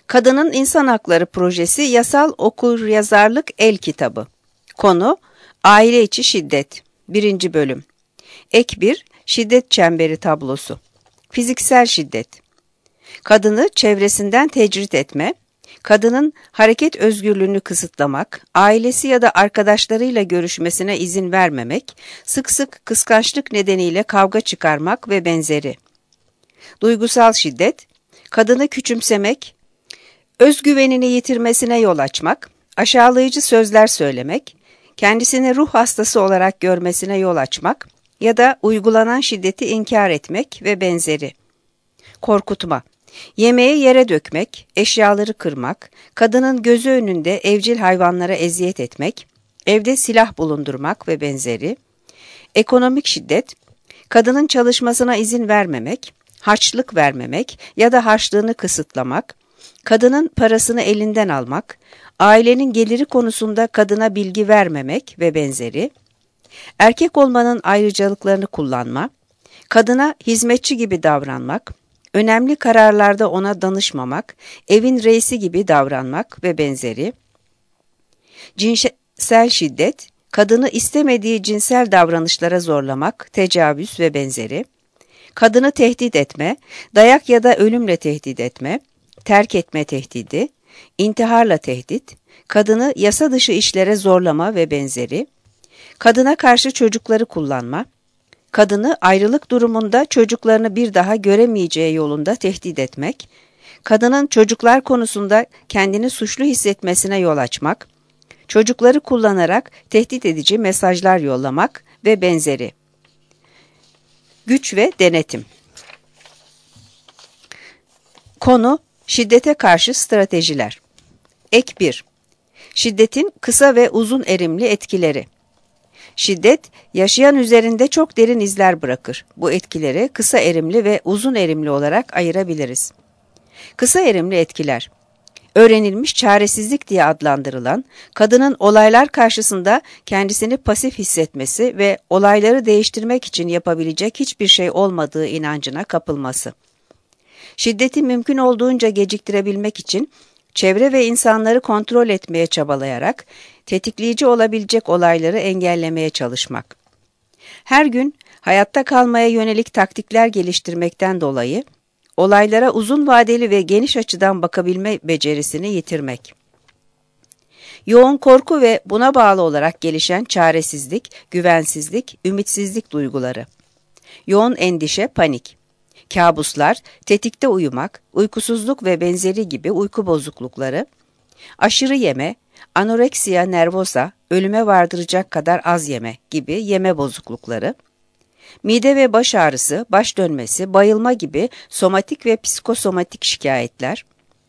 Kadının İnsan Hakları Projesi Yasal Okuryazarlık El Kitabı. Konu: Aile içi şiddet. 1. Bölüm. Ek 1. Şiddet çemberi tablosu. Fiziksel şiddet. Kadını çevresinden tecrit etme, kadının hareket özgürlüğünü kısıtlamak, ailesi ya da arkadaşlarıyla görüşmesine izin vermemek, sık sık kıskançlık nedeniyle kavga çıkarmak ve benzeri. Duygusal şiddet, kadını küçümsemek, özgüvenini yitirmesine yol açmak, aşağılayıcı sözler söylemek, kendisini ruh hastası olarak görmesine yol açmak ya da uygulanan şiddeti inkar etmek ve benzeri. Korkutma, yemeği yere dökmek, eşyaları kırmak, kadının gözü önünde evcil hayvanlara eziyet etmek, evde silah bulundurmak ve benzeri. Ekonomik şiddet, kadının çalışmasına izin vermemek, harçlık vermemek ya da harçlığını kısıtlamak, kadının parasını elinden almak, ailenin geliri konusunda kadına bilgi vermemek ve benzeri. Erkek olmanın ayrıcalıklarını kullanma, kadına hizmetçi gibi davranmak, önemli kararlarda ona danışmamak, evin reisi gibi davranmak ve benzeri. Cinsel şiddet, kadını istemediği cinsel davranışlara zorlamak, tecavüz ve benzeri. Kadını tehdit etme, dayak ya da ölümle tehdit etme, terk etme tehdidi, intiharla tehdit, kadını yasa dışı işlere zorlama ve benzeri. Kadına karşı çocukları kullanma, kadını ayrılık durumunda çocuklarını bir daha göremeyeceği yolunda tehdit etmek, kadının çocuklar konusunda kendini suçlu hissetmesine yol açmak, çocukları kullanarak tehdit edici mesajlar yollamak ve benzeri. Güç ve denetim. Konu: şiddete karşı stratejiler. Ek 1. Şiddetin kısa ve uzun erimli etkileri. Şiddet, yaşayan üzerinde çok derin izler bırakır. Bu etkileri kısa erimli ve uzun erimli olarak ayırabiliriz. Kısa erimli etkiler, öğrenilmiş çaresizlik diye adlandırılan, kadının olaylar karşısında kendisini pasif hissetmesi ve olayları değiştirmek için yapabilecek hiçbir şey olmadığı inancına kapılması. Şiddeti mümkün olduğunca geciktirebilmek için çevre ve insanları kontrol etmeye çabalayarak tetikleyici olabilecek olayları engellemeye çalışmak. Her gün hayatta kalmaya yönelik taktikler geliştirmekten dolayı olaylara uzun vadeli ve geniş açıdan bakabilme becerisini yitirmek. Yoğun korku ve buna bağlı olarak gelişen çaresizlik, güvensizlik, ümitsizlik duyguları. Yoğun endişe, panik. Kabuslar, tetikte uyumak, uykusuzluk ve benzeri gibi uyku bozuklukları, aşırı yeme, anoreksiya nervosa, ölüme vardıracak kadar az yeme gibi yeme bozuklukları, mide ve baş ağrısı, baş dönmesi, bayılma gibi somatik ve psikosomatik şikayetler,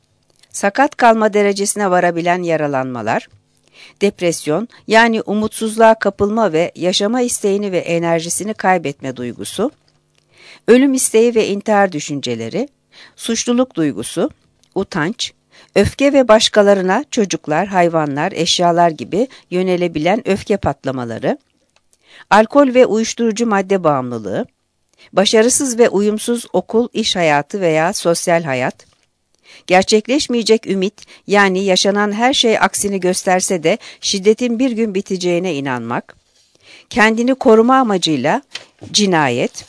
sakat kalma derecesine varabilen yaralanmalar, depresyon yani umutsuzluğa kapılma ve yaşama isteğini ve enerjisini kaybetme duygusu, ölüm isteği ve intihar düşünceleri, suçluluk duygusu, utanç, öfke ve başkalarına çocuklar, hayvanlar, eşyalar gibi yönelebilen öfke patlamaları, alkol ve uyuşturucu madde bağımlılığı, başarısız ve uyumsuz okul, iş hayatı veya sosyal hayat, gerçekleşmeyecek ümit yani yaşanan her şey aksini gösterse de şiddetin bir gün biteceğine inanmak, kendini koruma amacıyla cinayet,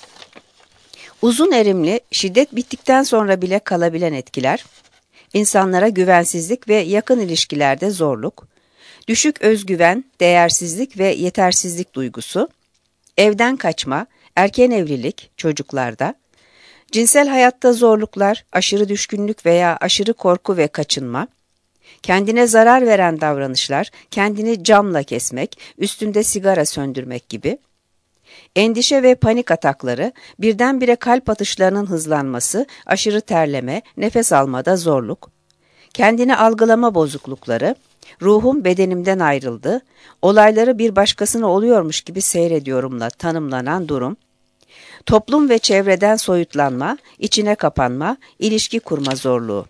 uzun erimli, şiddet bittikten sonra bile kalabilen etkiler, insanlara güvensizlik ve yakın ilişkilerde zorluk, düşük özgüven, değersizlik ve yetersizlik duygusu, evden kaçma, erken evlilik çocuklarda, cinsel hayatta zorluklar, aşırı düşkünlük veya aşırı korku ve kaçınma, kendine zarar veren davranışlar, kendini camla kesmek, üstünde sigara söndürmek gibi, endişe ve panik atakları, birdenbire kalp atışlarının hızlanması, aşırı terleme, nefes almada zorluk, kendini algılama bozuklukları, ruhum bedenimden ayrıldı, olayları bir başkasına oluyormuş gibi seyrediyorumla tanımlanan durum, toplum ve çevreden soyutlanma, içine kapanma, ilişki kurma zorluğu.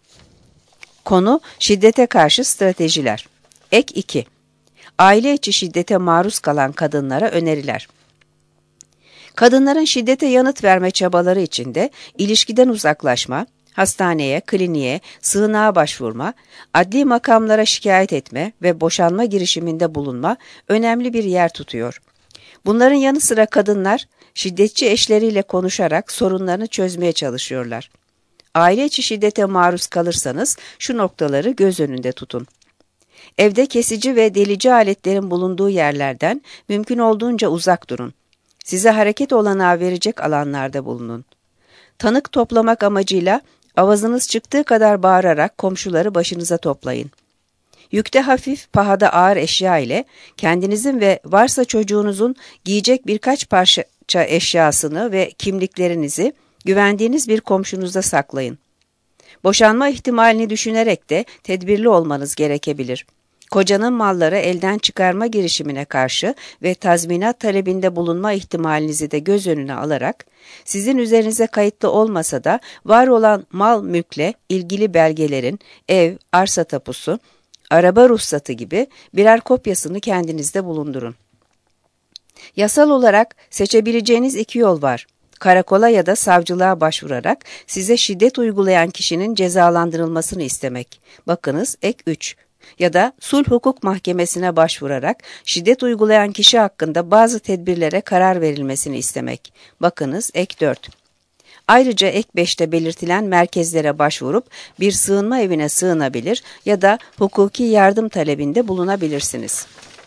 Konu: şiddete karşı stratejiler. Ek 2. Aile içi şiddete maruz kalan kadınlara öneriler. Kadınların şiddete yanıt verme çabaları içinde ilişkiden uzaklaşma, Hastaneye, kliniğe, sığınağa başvurma, adli makamlara şikayet etme ve boşanma girişiminde bulunma önemli bir yer tutuyor. Bunların yanı sıra kadınlar şiddetçi eşleriyle konuşarak sorunlarını çözmeye çalışıyorlar. Aile içi şiddete maruz kalırsanız şu noktaları göz önünde tutun. Evde kesici ve delici aletlerin bulunduğu yerlerden mümkün olduğunca uzak durun. Size hareket olanağı verecek alanlarda bulunun. Tanık toplamak amacıyla avazınız çıktığı kadar bağırarak komşuları başınıza toplayın. Yükte hafif, pahada ağır eşya ile kendinizin ve varsa çocuğunuzun giyecek birkaç parça eşyasını ve kimliklerinizi güvendiğiniz bir komşunuzda saklayın. Boşanma ihtimalini düşünerek de tedbirli olmanız gerekebilir. Kocanın malları elden çıkarma girişimine karşı ve tazminat talebinde bulunma ihtimalinizi de göz önüne alarak, sizin üzerinize kayıtlı olmasa da var olan mal mülkle ilgili belgelerin ev, arsa tapusu, araba ruhsatı gibi birer kopyasını kendinizde bulundurun. Yasal olarak seçebileceğiniz iki yol var. Karakola ya da savcılığa başvurarak size şiddet uygulayan kişinin cezalandırılmasını istemek. Bakınız ek 3. Ya da sulh hukuk mahkemesine başvurarak şiddet uygulayan kişi hakkında bazı tedbirlere karar verilmesini istemek. Bakınız ek 4. Ayrıca ek 5'te belirtilen merkezlere başvurup bir sığınma evine sığınabilir ya da hukuki yardım talebinde bulunabilirsiniz.